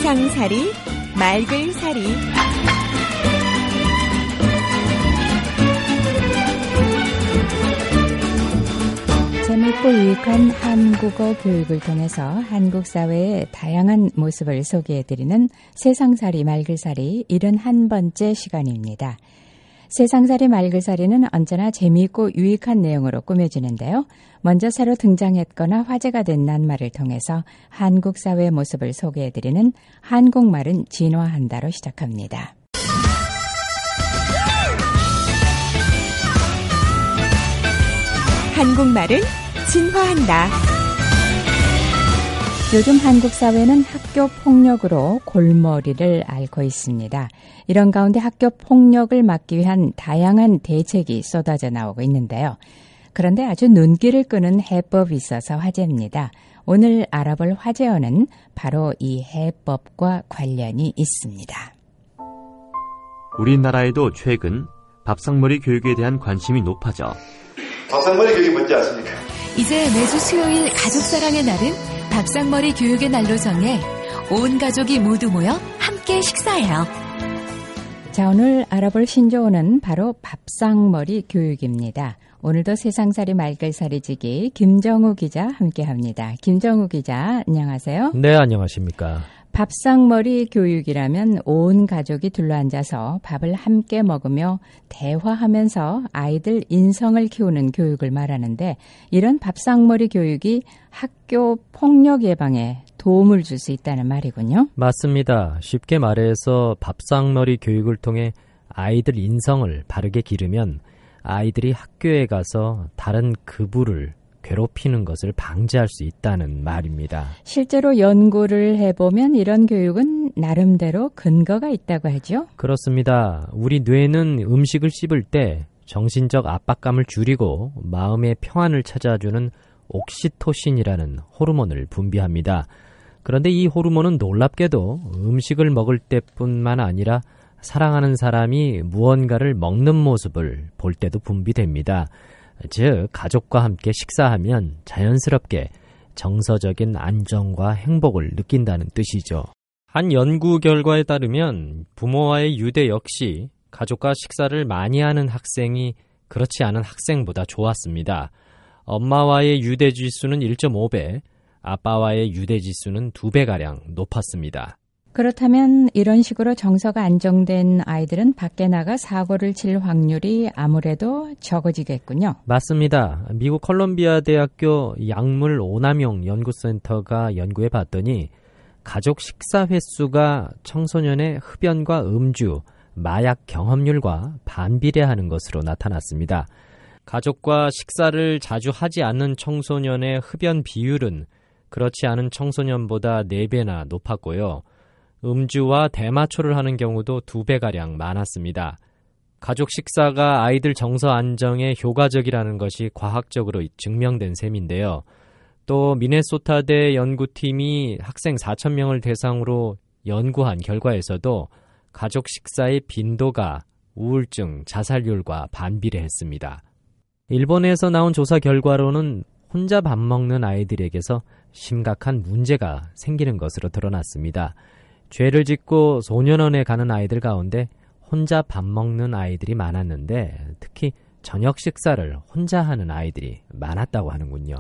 세상살이 말글살이 재밌고 유익한 한국어 교육을 통해서 한국 사회의 다양한 모습을 소개해드리는 세상살이 말글살이 71번째 시간입니다. 세상살이 말글살이는 언제나 재미있고 유익한 내용으로 꾸며지는데요. 먼저 새로 등장했거나 화제가 된 낱말을 통해서 한국 사회의 모습을 소개해드리는 한국말은 진화한다로 시작합니다. 한국말은 진화한다. 요즘 한국 사회는 학교 폭력으로 골머리를 앓고 있습니다. 이런 가운데 학교 폭력을 막기 위한 다양한 대책이 쏟아져 나오고 있는데요. 그런데 아주 눈길을 끄는 해법이 있어서 화제입니다. 오늘 알아볼 화제어는 바로 이 해법과 관련이 있습니다. 우리나라에도 최근 밥상머리 교육에 대한 관심이 높아져 밥상머리 교육이 뭔지 아십니까? 이제 매주 수요일 가족사랑의 날은 밥상머리 교육의 날로 정해 온 가족이 모두 모여 함께 식사해요. 자, 오늘 알아볼 신조어는 바로 밥상머리 교육입니다. 오늘도 세상살이 말글살이지기 김정우 기자 함께합니다. 김정우 기자, 안녕하세요. 네, 안녕하십니까. 밥상머리 교육이라면 온 가족이 둘러앉아서 밥을 함께 먹으며 대화하면서 아이들 인성을 키우는 교육을 말하는데, 이런 밥상머리 교육이 학교 폭력 예방에 도움을 줄 수 있다는 말이군요. 맞습니다. 쉽게 말해서 밥상머리 교육을 통해 아이들 인성을 바르게 기르면 아이들이 학교에 가서 다른 그부를 괴롭히는 것을 방지할 수 있다는 말입니다. 실제로 연구를 해보면 이런 교육은 나름대로 근거가 있다고 하죠? 그렇습니다. 우리 뇌는 음식을 씹을 때 정신적 압박감을 줄이고 마음의 평안을 찾아주는 옥시토신이라는 호르몬을 분비합니다. 그런데 이 호르몬은 놀랍게도 음식을 먹을 때뿐만 아니라 사랑하는 사람이 무언가를 먹는 모습을 볼 때도 분비됩니다. 즉, 가족과 함께 식사하면 자연스럽게 정서적인 안정과 행복을 느낀다는 뜻이죠. 한 연구 결과에 따르면 부모와의 유대 역시 가족과 식사를 많이 하는 학생이 그렇지 않은 학생보다 좋았습니다. 엄마와의 유대 지수는 1.5배, 아빠와의 유대 지수는 2배가량 높았습니다. 그렇다면 이런 식으로 정서가 안정된 아이들은 밖에 나가 사고를 칠 확률이 아무래도 적어지겠군요. 맞습니다. 미국 컬럼비아 대학교 약물 오남용 연구센터가 연구해 봤더니 가족 식사 횟수가 청소년의 흡연과 음주, 마약 경험률과 반비례하는 것으로 나타났습니다. 가족과 식사를 자주 하지 않는 청소년의 흡연 비율은 그렇지 않은 청소년보다 4배나 높았고요. 음주와 대마초를 하는 경우도 2배가량 많았습니다. 가족 식사가 아이들 정서 안정에 효과적이라는 것이 과학적으로 증명된 셈인데요. 또 미네소타대 연구팀이 학생 4,000명을 대상으로 연구한 결과에서도 가족 식사의 빈도가 우울증, 자살률과 반비례했습니다. 일본에서 나온 조사 결과로는 혼자 밥 먹는 아이들에게서 심각한 문제가 생기는 것으로 드러났습니다. 죄를 짓고 소년원에 가는 아이들 가운데 혼자 밥 먹는 아이들이 많았는데 특히 저녁 식사를 혼자 하는 아이들이 많았다고 하는군요.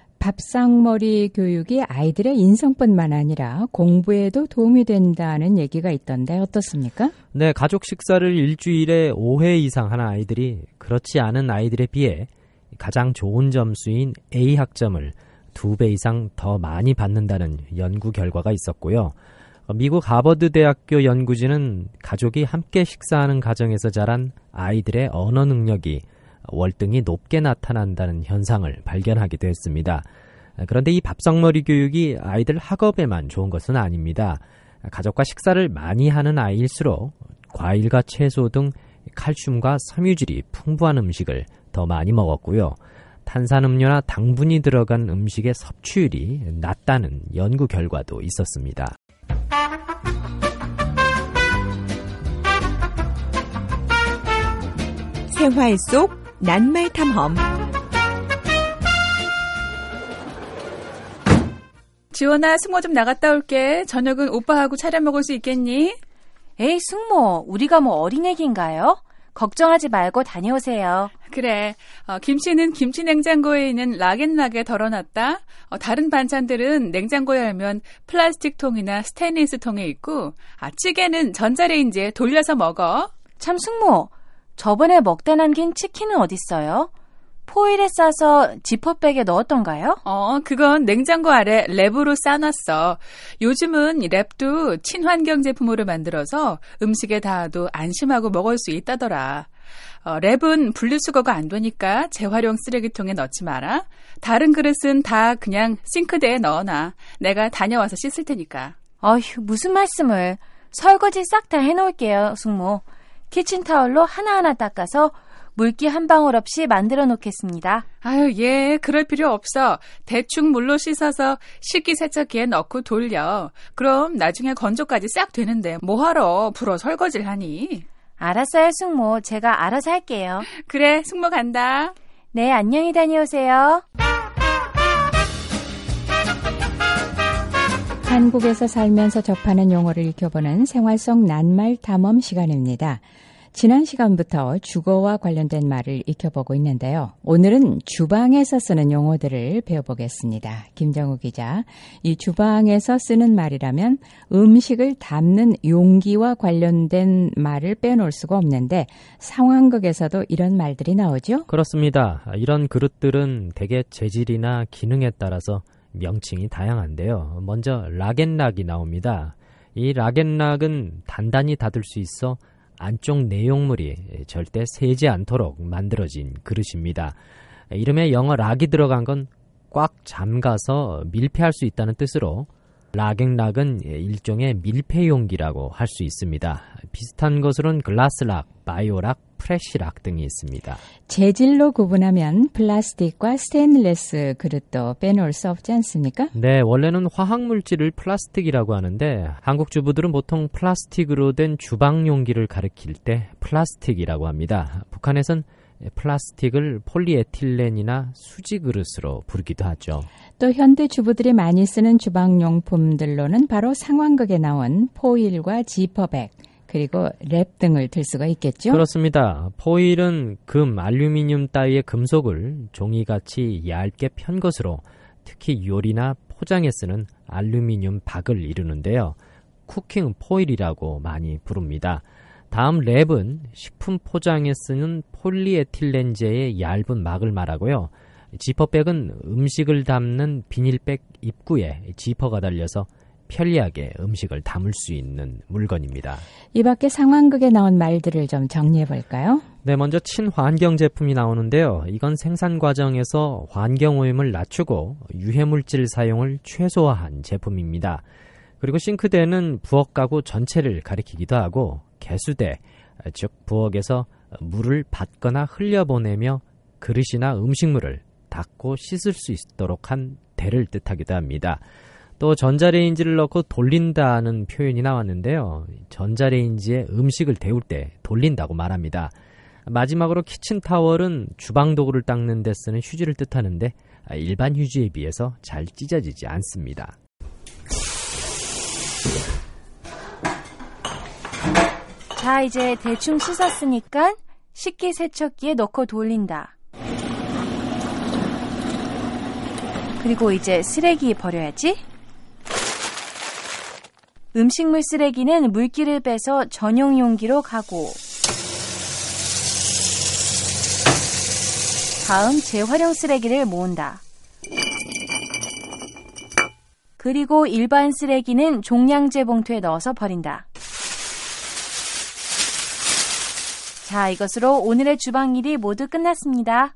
밥상머리 교육이 아이들의 인성뿐만 아니라 공부에도 도움이 된다는 얘기가 있던데 어떻습니까? 네, 가족 식사를 일주일에 5회 이상 하는 아이들이 그렇지 않은 아이들에 비해 가장 좋은 점수인 A 학점을 2배 이상 더 많이 받는다는 연구 결과가 있었고요. 미국 하버드 대학교 연구진은 가족이 함께 식사하는 가정에서 자란 아이들의 언어 능력이 월등히 높게 나타난다는 현상을 발견하기도 했습니다. 그런데 이 밥상머리 교육이 아이들 학업에만 좋은 것은 아닙니다. 가족과 식사를 많이 하는 아이일수록 과일과 채소 등 칼슘과 섬유질이 풍부한 음식을 더 많이 먹었고요. 탄산음료나 당분이 들어간 음식의 섭취율이 낮다는 연구 결과도 있었습니다. 생활 속 낱말 탐험. 지원아, 승모 좀 나갔다 올게. 저녁은 오빠하고 차려 먹을 수 있겠니? 에이, 승모, 우리가 뭐 어린애기인가요? 걱정하지 말고 다녀오세요. 그래. 김치는 김치 냉장고에 있는 락앤락에 덜어놨다. 다른 반찬들은 냉장고에 열면 플라스틱 통이나 스테인리스 통에 있고, 찌개는 전자레인지에 돌려서 먹어. 참, 승모, 저번에 먹다 남긴 치킨은 어딨어요? 포일에 싸서 지퍼백에 넣었던가요? 그건 냉장고 아래 랩으로 싸놨어. 요즘은 랩도 친환경 제품으로 만들어서 음식에 닿아도 안심하고 먹을 수 있다더라. 랩은 분리수거가 안 되니까 재활용 쓰레기통에 넣지 마라. 다른 그릇은 다 그냥 싱크대에 넣어놔. 내가 다녀와서 씻을 테니까. 어휴, 무슨 말씀을. 설거지 싹 다 해놓을게요, 승모. 키친타월로 하나하나 닦아서 물기 한 방울 없이 만들어 놓겠습니다. 아유, 예, 그럴 필요 없어. 대충 물로 씻어서 식기세척기에 넣고 돌려. 그럼 나중에 건조까지 싹 되는데 뭐하러 불어 설거지를 하니? 알았어요, 승모. 제가 알아서 할게요. 그래, 승모 간다. 네, 안녕히 다녀오세요. 한국에서 살면서 접하는 용어를 익혀보는 생활 속 낱말 탐험 시간입니다. 지난 시간부터 주거와 관련된 말을 익혀보고 있는데요. 오늘은 주방에서 쓰는 용어들을 배워보겠습니다. 김정우 기자, 이 주방에서 쓰는 말이라면 음식을 담는 용기와 관련된 말을 빼놓을 수가 없는데 상황극에서도 이런 말들이 나오죠? 그렇습니다. 이런 그릇들은 대개 재질이나 기능에 따라서 명칭이 다양한데요. 먼저 락앤락이 나옵니다. 이 락앤락은 단단히 닫을 수 있어 안쪽 내용물이 절대 새지 않도록 만들어진 그릇입니다. 이름에 영어 락이 들어간 건 꽉 잠가서 밀폐할 수 있다는 뜻으로 락앤락은 일종의 밀폐 용기라고 할 수 있습니다. 비슷한 것으로는 글라스락, 바이오락, 프레시락 등이 있습니다. 재질로 구분하면 플라스틱과 스테인리스 그릇도 빼놓을 수 없지 않습니까? 네, 원래는 화학물질을 플라스틱이라고 하는데 한국 주부들은 보통 플라스틱으로 된 주방 용기를 가리킬 때 플라스틱이라고 합니다. 북한에선 플라스틱을 폴리에틸렌이나 수지 그릇으로 부르기도 하죠. 또 현대 주부들이 많이 쓰는 주방용품들로는 바로 상황극에 나온 포일과 지퍼백, 그리고 랩 등을 들 수가 있겠죠? 그렇습니다. 포일은 금, 알루미늄 따위의 금속을 종이같이 얇게 편 것으로 특히 요리나 포장에 쓰는 알루미늄 박을 이루는데요. 쿠킹 포일이라고 많이 부릅니다. 다음 랩은 식품 포장에 쓰는 폴리에틸렌제의 얇은 막을 말하고요. 지퍼백은 음식을 담는 비닐백 입구에 지퍼가 달려서 편리하게 음식을 담을 수 있는 물건입니다. 이 밖에 상황극에 나온 말들을 좀 정리해 볼까요? 네, 먼저 친환경 제품이 나오는데요. 이건 생산 과정에서 환경오염을 낮추고 유해물질 사용을 최소화한 제품입니다. 그리고 싱크대는 부엌 가구 전체를 가리키기도 하고 개수대, 즉 부엌에서 물을 받거나 흘려보내며 그릇이나 음식물을 닦고 씻을 수 있도록 한 대를 뜻하기도 합니다. 또 전자레인지를 넣고 돌린다는 표현이 나왔는데요. 전자레인지에 음식을 데울 때 돌린다고 말합니다. 마지막으로 키친타월은 주방 도구를 닦는 데 쓰는 휴지를 뜻하는데 일반 휴지에 비해서 잘 찢어지지 않습니다. 자, 이제 대충 씻었으니까 식기세척기에 넣고 돌린다. 그리고 이제 쓰레기 버려야지. 음식물 쓰레기는 물기를 빼서 전용 용기로 가고, 다음 재활용 쓰레기를 모은다. 그리고 일반 쓰레기는 종량제 봉투에 넣어서 버린다. 자, 이것으로 오늘의 주방 일이 모두 끝났습니다.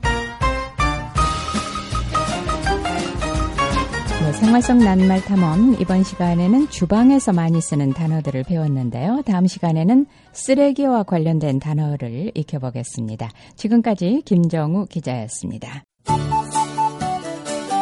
네, 생활 속 낱말 탐험, 이번 시간에는 주방에서 많이 쓰는 단어들을 배웠는데요. 다음 시간에는 쓰레기와 관련된 단어를 익혀보겠습니다. 지금까지 김정우 기자였습니다.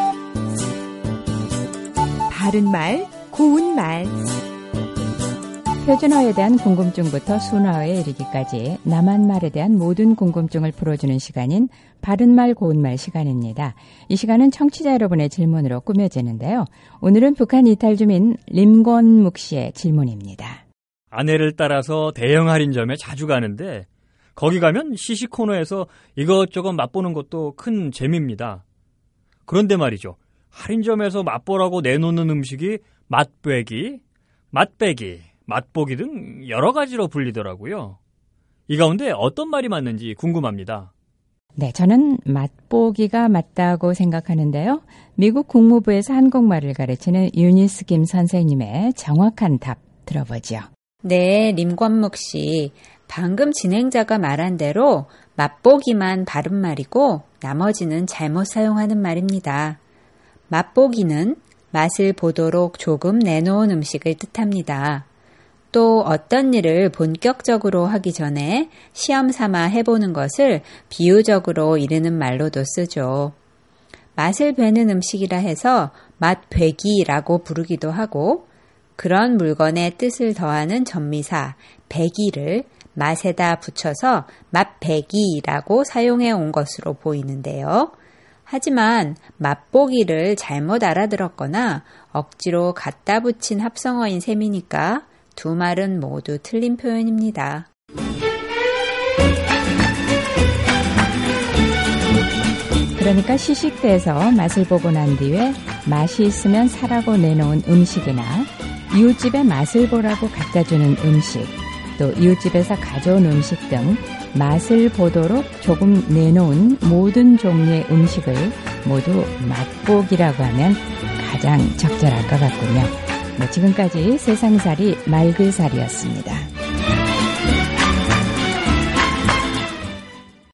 바른 말, 고운 말. 표준어에 대한 궁금증부터 순화어에 이르기까지 남한 말에 대한 모든 궁금증을 풀어주는 시간인 바른말 고운말 시간입니다. 이 시간은 청취자 여러분의 질문으로 꾸며지는데요. 오늘은 북한 이탈 주민 림권묵 씨의 질문입니다. 아내를 따라서 대형 할인점에 자주 가는데 거기 가면 시식 코너에서 이것저것 맛보는 것도 큰 재미입니다. 그런데 말이죠. 할인점에서 맛보라고 내놓는 음식이 맛배기, 맛배기, 맛보기 등 여러 가지로 불리더라고요. 이 가운데 어떤 말이 맞는지 궁금합니다. 네, 저는 맛보기가 맞다고 생각하는데요. 미국 국무부에서 한국말을 가르치는 유니스 김 선생님의 정확한 답 들어보죠. 네, 림권묵 씨. 방금 진행자가 말한 대로 맛보기만 바른 말이고 나머지는 잘못 사용하는 말입니다. 맛보기는 맛을 보도록 조금 내놓은 음식을 뜻합니다. 또 어떤 일을 본격적으로 하기 전에 시험 삼아 해보는 것을 비유적으로 이르는 말로도 쓰죠. 맛을 뵈는 음식이라 해서 맛배기라고 부르기도 하고 그런 물건의 뜻을 더하는 전미사 배기를 맛에다 붙여서 맛배기라고 사용해 온 것으로 보이는데요. 하지만 맛보기를 잘못 알아들었거나 억지로 갖다 붙인 합성어인 셈이니까 두 말은 모두 틀린 표현입니다. 그러니까 시식대에서 맛을 보고 난 뒤에 맛이 있으면 사라고 내놓은 음식이나 이웃집에 맛을 보라고 갖다주는 음식, 또 이웃집에서 가져온 음식 등 맛을 보도록 조금 내놓은 모든 종류의 음식을 모두 맛보기라고 하면 가장 적절할 것 같군요. 네, 지금까지 세상살이 말글살이었습니다.